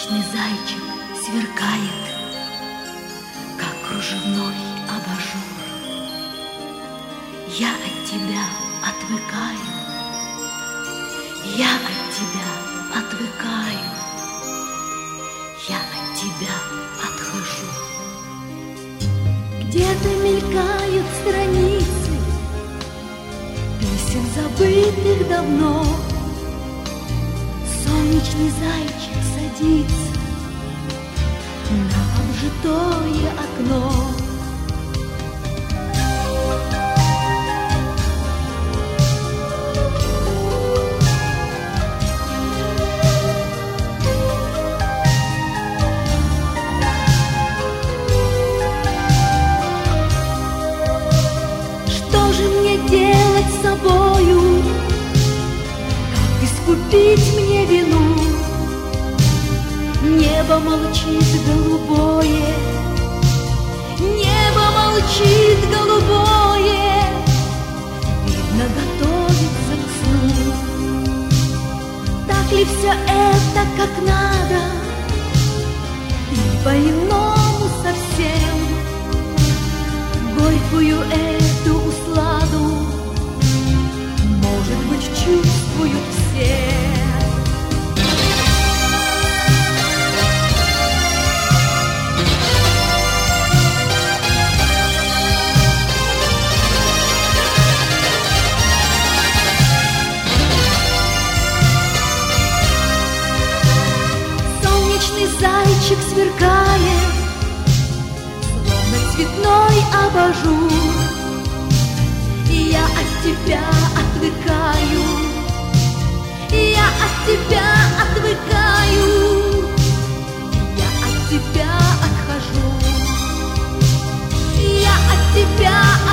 Солнечный зайчик сверкает, как кружевной абажур. Я от тебя отвыкаю, я от тебя отвыкаю, я от тебя отхожу. Где-то мелькают страницы песен, забытых давно. Солнечный зайчик садится на обжитое окно. Что же мне делать с собою? Как искупить мне вину? Небо молчит голубое, небо молчит голубое, видно, готовится к сну. Так ли все это, как надо, и по-иному совсем? Горькую эту усладу, может быть, чувствуют все. Зайчик сверкает, словно цветной абажур. И я от тебя отвыкаю, я от тебя отвыкаю, я от тебя отхожу, я от тебя